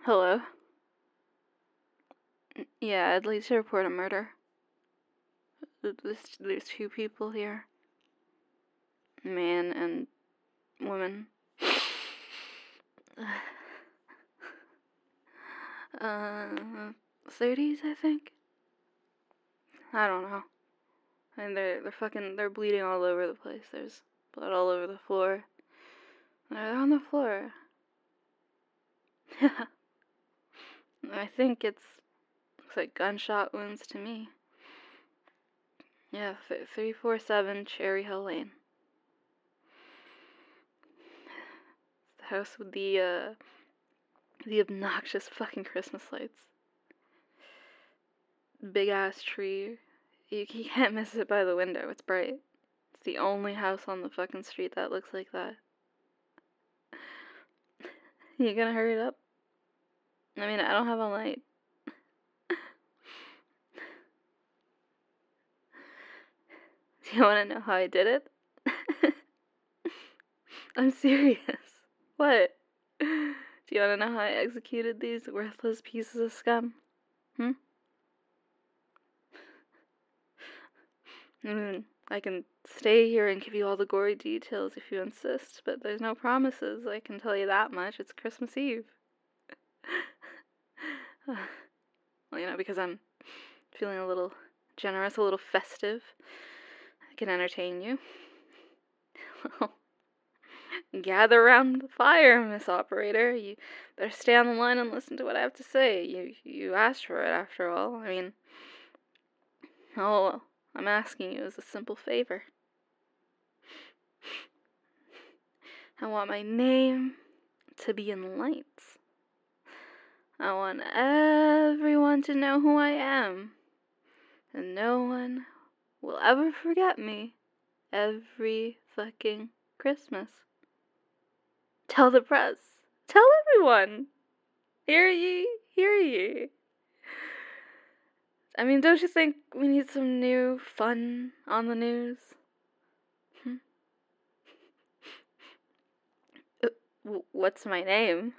Hello? Yeah, I'd like to report a murder. There's two people here. Man and woman. 30s, I think? I don't know. And they're bleeding all over the place. There's blood all over the floor. They're on the floor. I think looks like gunshot wounds to me. Yeah, 347 Cherry Hill Lane. The house with the obnoxious fucking Christmas lights. Big ass tree. You can't miss it by the window. It's bright. It's the only house on the fucking street that looks like that. You gonna hurry it up? I mean, I don't have all night. Do you want to know how I did it? I'm serious. What? Do you want to know how I executed these worthless pieces of scum? I can stay here and give you all the gory details if you insist, but there's no promises. I can tell you that much. It's Christmas Eve. Well, because I'm feeling a little generous, a little festive. I can entertain you. Gather around the fire, Miss Operator. You better stay on the line and listen to what I have to say. You asked for it, after all. I mean, all I'm asking you is a simple favor. I want my name to be in lights. I want everyone to know who I am. And no one will ever forget me every fucking Christmas. Tell the press. Tell everyone. Hear ye, hear ye. I mean, don't you think we need some new fun on the news? What's my name?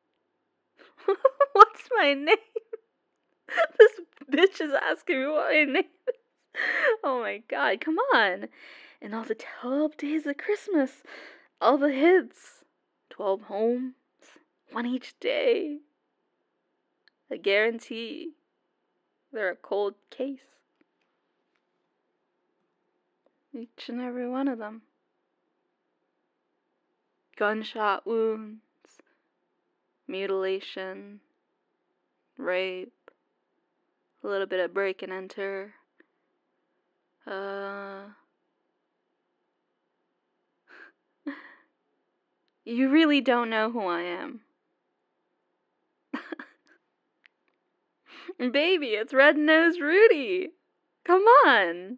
What's my name? This bitch is asking me what my name is. Oh my god, come on. And all the 12 days of Christmas. All the hits. 12 homes. One each day. I guarantee they're a cold case. Each and every one of them. Gunshot wounds. Mutilation. Rape. A little bit of break and enter. You really don't know who I am. Baby, it's Red-Nosed Rudy. Come on.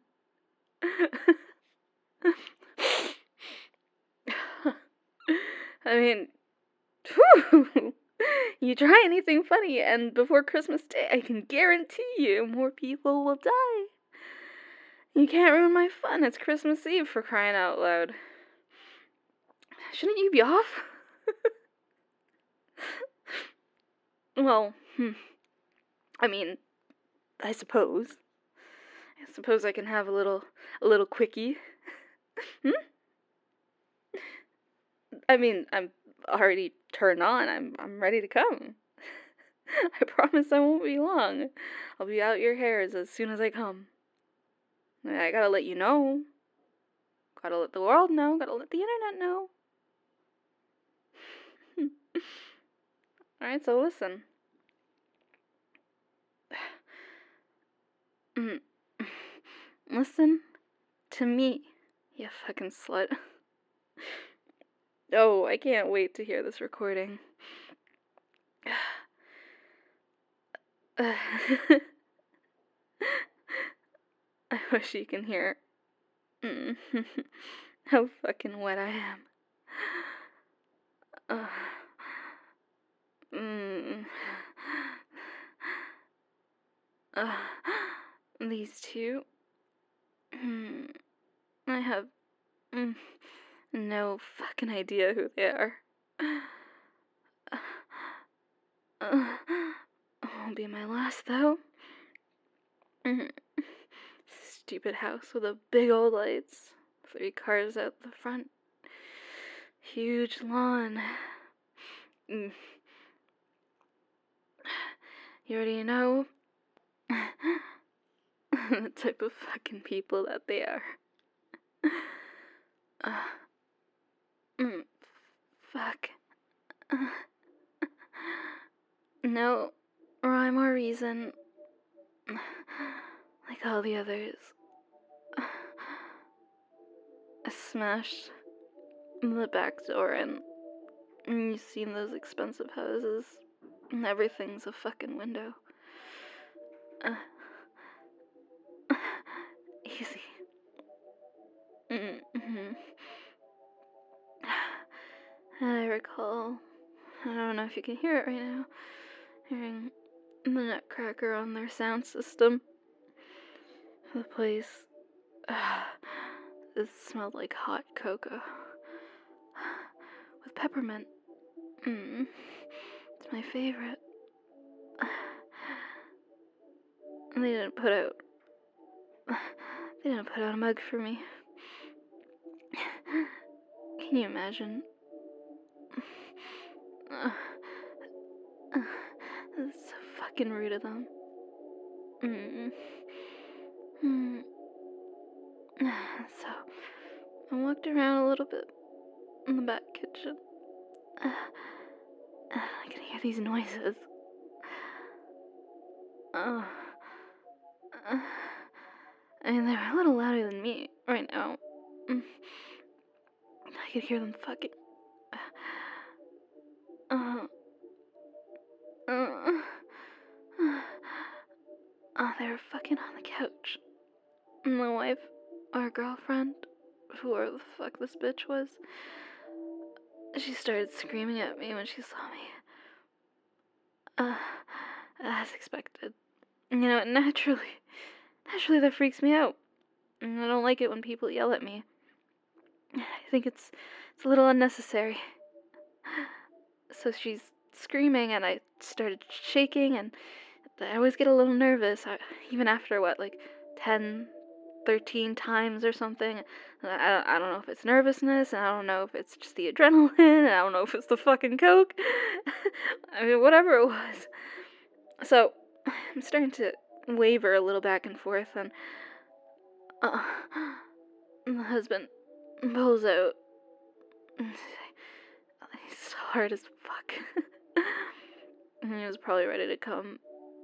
I mean, whew, you try anything funny, and before Christmas Day, I can guarantee you more people will die. You can't ruin my fun. It's Christmas Eve, for crying out loud. Shouldn't you be off? Well, I mean, I suppose I can have a little quickie. I mean, I'm already turned on. I'm ready to come. I promise I won't be long. I'll be out your hairs as soon as I come. I gotta let you know. Gotta let the world know. Gotta let the internet know. Alright, so listen. Listen to me, you fucking slut. Oh, I can't wait to hear this recording. I wish you can hear how fucking wet I am. These two. I have no fucking idea who they are. Won't be my last, though. Stupid house with a big old lights. 3 cars out the front. Huge lawn. You already know the type of fucking people that they are. Fuck. No rhyme or reason. Like all the others. I smashed the back door and you've seen those expensive houses and everything's a fucking window. Easy. I recall, I don't know if you can hear it right now, hearing the Nutcracker on their sound system. The place, it smelled like hot cocoa with peppermint. It's my favorite. And they didn't put out a mug for me. Can you imagine? It's so fucking rude of them. So, I walked around a little bit in the back kitchen. I can hear these noises. I mean, they're a little louder than me right now. I could hear them fucking. They were fucking on the couch. And my wife, our girlfriend, whoever the fuck this bitch was, she started screaming at me when she saw me. As expected. You know, naturally that freaks me out. And I don't like it when people yell at me. I think it's a little unnecessary. So she's screaming and I started shaking and I always get a little nervous, even after 10, 13 times or something. I don't know if it's nervousness, and I don't know if it's just the adrenaline, and I don't know if it's the fucking coke. I mean, whatever it was. So, I'm starting to waver a little back and forth, and the husband pulls out. He's hard as fuck. And he was probably ready to come.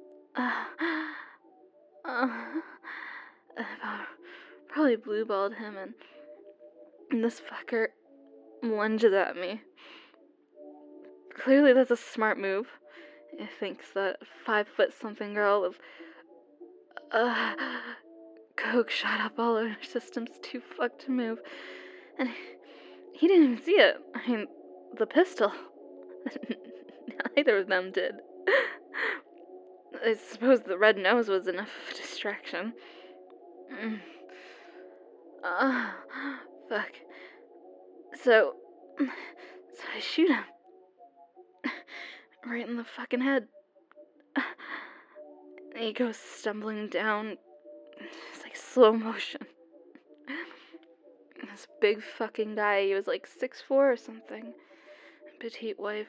Probably blue-balled him, and this fucker lunges at me. Clearly that's a smart move. He thinks that 5-foot-something girl with coke shot up all over her system's too fucked to move. And he didn't even see it. I mean, the pistol. Neither of them did. I suppose the red nose was enough of a distraction. Fuck. So I shoot him. Right in the fucking head. He goes stumbling down. It's like slow motion. This big fucking guy, he was like 6'4" or something. Petite wife.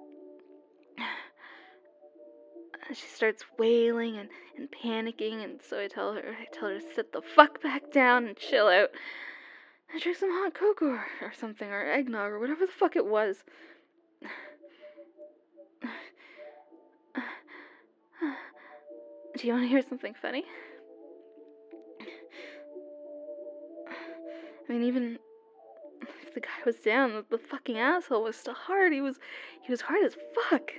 She starts wailing and panicking, and so I tell her to sit the fuck back down and chill out. I drink some hot cocoa or something, or eggnog, or whatever the fuck it was. Do you want to hear something funny? I mean, even if the guy was down, the fucking asshole was still hard. He was hard as fuck.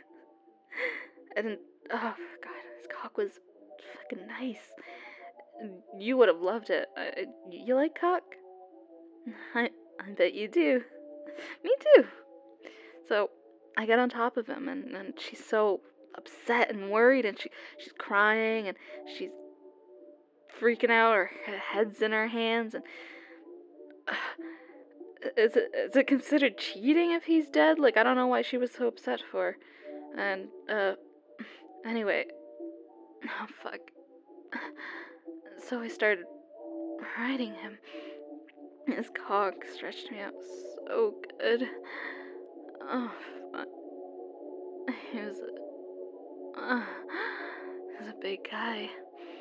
Oh god, his cock was fucking nice. You would have loved it. You like cock? I bet you do. Me too. So I get on top of him, and she's so upset and worried, and she's crying, and she's freaking out. Her head's in her hands, and is it considered cheating if he's dead? Like, I don't know why she was so upset for. And, anyway, oh fuck. So I started riding him. His cock stretched me out so good. Oh, fuck. He was a big guy.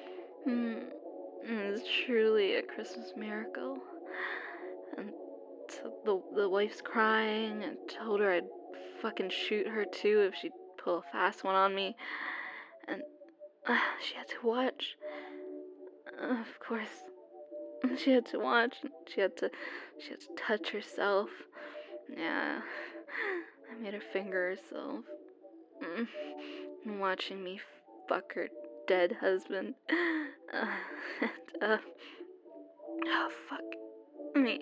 It was truly a Christmas miracle. And so the wife's crying and told her I'd fucking shoot her too if she'd pull a fast one on me. And she had to watch. Of course, she had to watch. She had to touch herself. Yeah, I made her finger herself. Watching me fuck her dead husband. And, oh fuck me.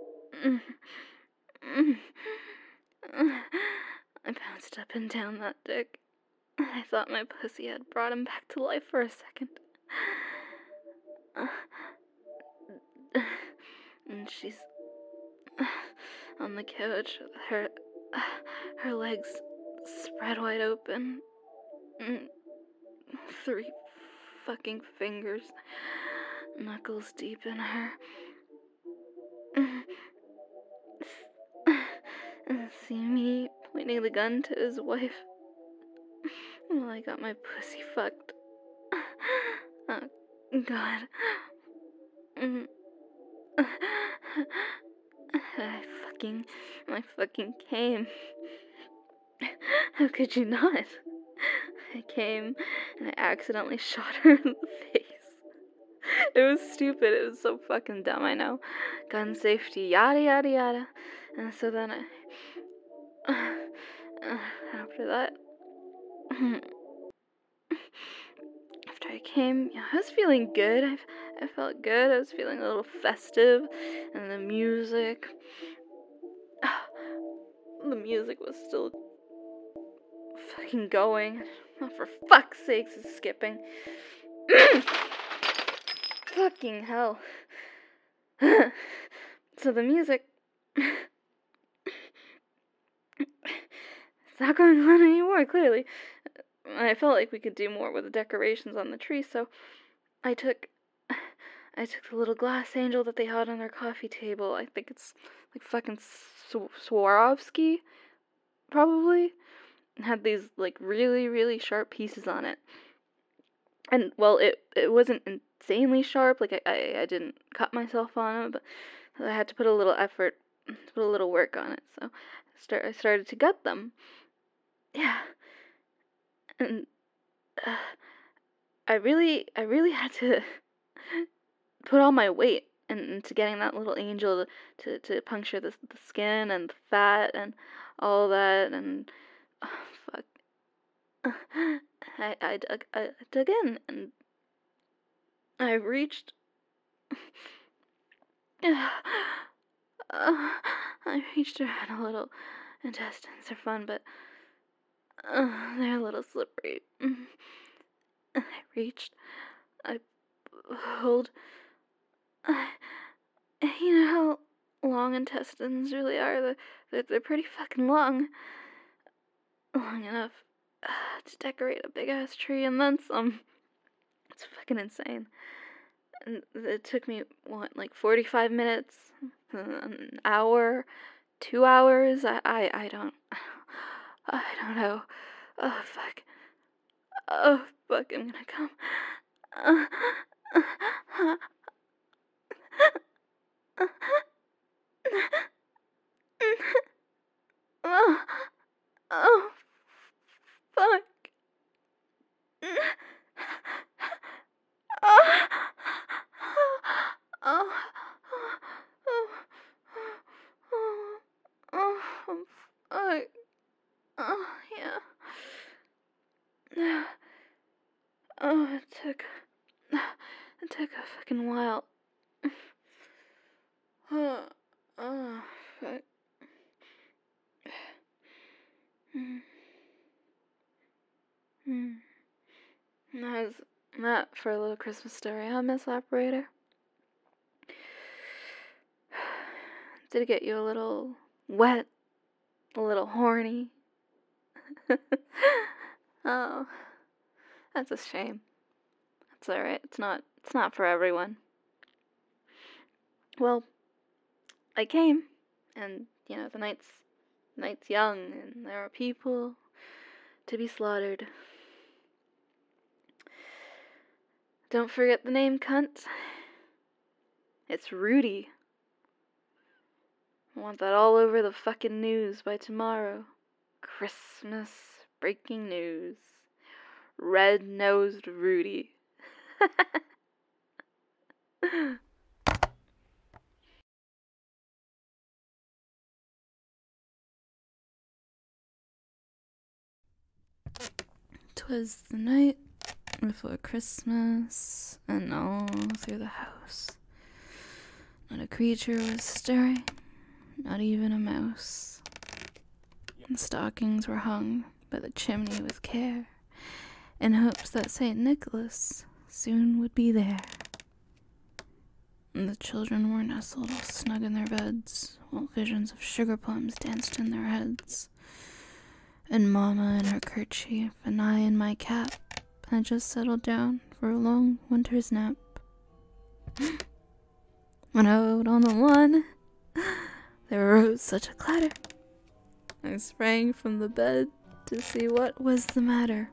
I bounced up and down that dick. I thought my pussy had brought him back to life for a second. And she's on the couch with her legs spread wide open. 3 fucking fingers, knuckles deep in her. See me pointing the gun to his wife while I got my pussy fucked. Oh, God. I fucking came. How could you not? I came and I accidentally shot her in the face. It was stupid. It was so fucking dumb, I know. Gun safety, yada yada yada. And so then after that, after I came, yeah, I was feeling good. I felt good. I was feeling a little festive, and the music was still fucking going. Oh, for fuck's sakes, it's skipping. Fucking hell. So the music, it's not going on anymore, clearly. I felt like we could do more with the decorations on the tree, so I took the little glass angel that they had on their coffee table. I think it's like fucking Swarovski, probably. And had these like really, really sharp pieces on it. And well, it wasn't insanely sharp. Like I didn't cut myself on it, but I had to put a little effort, put a little work on it. So I started to gut them. Yeah. And I really had to put all my weight into getting that little angel to puncture the skin and the fat and all that, and oh, fuck. I dug in and I reached. I reached around a little. Intestines are fun, but they're a little slippery. I reached. I pulled. You know how long intestines really are? They're pretty fucking long. Long enough to decorate a big ass tree and then some. It's fucking insane. And it took me, like 45 minutes? An hour? 2 hours? I don't know. Oh, fuck. Oh, fuck, I'm gonna come. Oh, fuck. Fuck. Oh, yeah. Oh, it took a fucking while. Oh, fuck. How's that for a little Christmas story, huh, Miss Operator? Did it get you a little wet? A little horny? Oh, that's a shame. It's alright. It's not for everyone. Well, I came, and, the night's young, and there are people to be slaughtered. Don't forget the name, cunt. It's Rudy. I want that all over the fucking news by tomorrow. Christmas breaking news. Red-nosed Rudy. "'Twas the night before Christmas, and all through the house not a creature was stirring, not even a mouse. And stockings were hung by the chimney with care, in hopes that St. Nicholas soon would be there. And the children were nestled all snug in their beds, while visions of sugar plums danced in their heads. And Mama in her kerchief, and I in my cap, had just settled down for a long winter's nap. When out on the lawn, there arose such a clatter. I sprang from the bed to see what was the matter.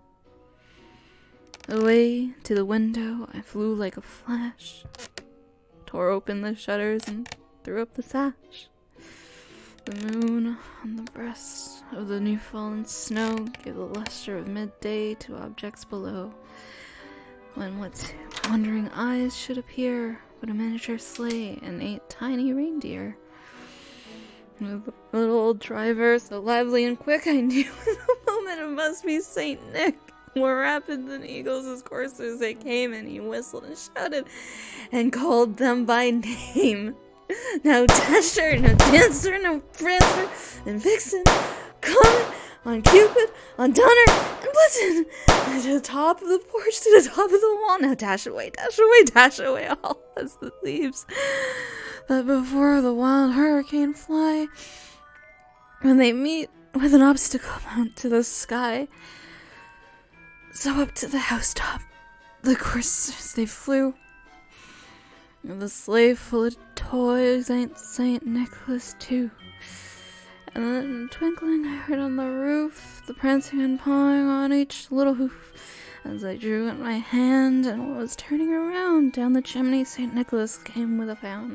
Away to the window I flew like a flash, tore open the shutters and threw up the sash. The moon on the breast of the new-fallen snow gave the luster of midday to objects below, when what wondering eyes should appear but a miniature sleigh and 8 tiny reindeer. With the little old driver so lively and quick, I knew in a moment it must be Saint Nick. More rapid than eagles as coursers they came, and he whistled and shouted and called them by name. Now Dasher, no Dancer, no Prancer, and Vixen, Comet, on Cupid, on Donner, and Blitzen, and to the top of the porch, to the top of the wall. Now dash away, all as the leaves that before the wild hurricane fly, when they meet with an obstacle mount to the sky. So up to the housetop, the coursers they flew, and the sleigh full of toys ain't St. Nicholas too. And then in a twinkling I heard on the roof the prancing and pawing on each little hoof, as I drew in my hand and was turning around. Down the chimney St. Nicholas came with a bound.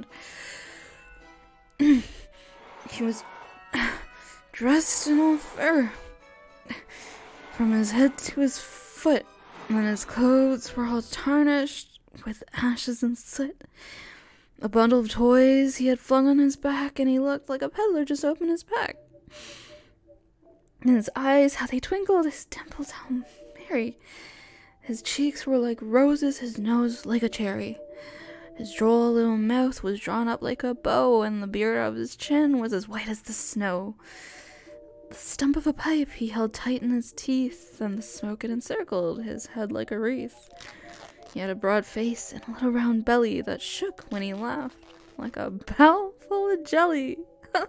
He was dressed in all fur, from his head to his foot, and his clothes were all tarnished with ashes and soot. A bundle of toys he had flung on his back, and he looked like a peddler just opened his pack. And his eyes, how they twinkled, his dimples, how merry. His cheeks were like roses, his nose like a cherry. His droll little mouth was drawn up like a bow, and the beard of his chin was as white as the snow. The stump of a pipe he held tight in his teeth, and the smoke it encircled his head like a wreath. He had a broad face and a little round belly that shook when he laughed, like a bowl full of jelly.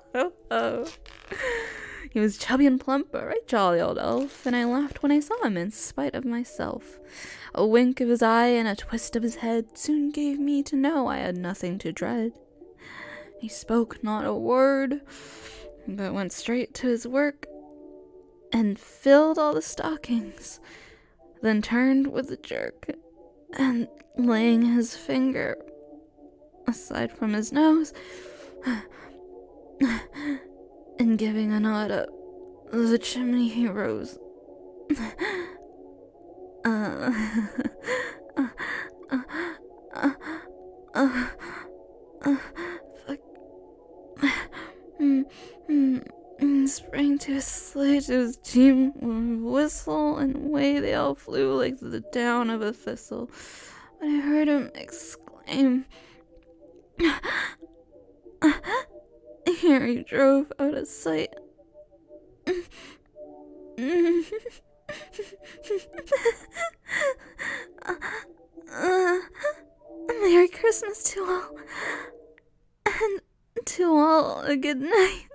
He was chubby and plump, a right jolly old elf, and I laughed when I saw him in spite of myself. A wink of his eye and a twist of his head soon gave me to know I had nothing to dread. He spoke not a word, but went straight to his work and filled all the stockings, then turned with a jerk, and laying his finger aside from his nose and giving a nod up the chimney he rose. Sprang to his sleigh, to his team with whistle, and away they all flew like the down of a thistle. But I heard him exclaim, here he drove out of sight. Merry Christmas to all, and to all a good night.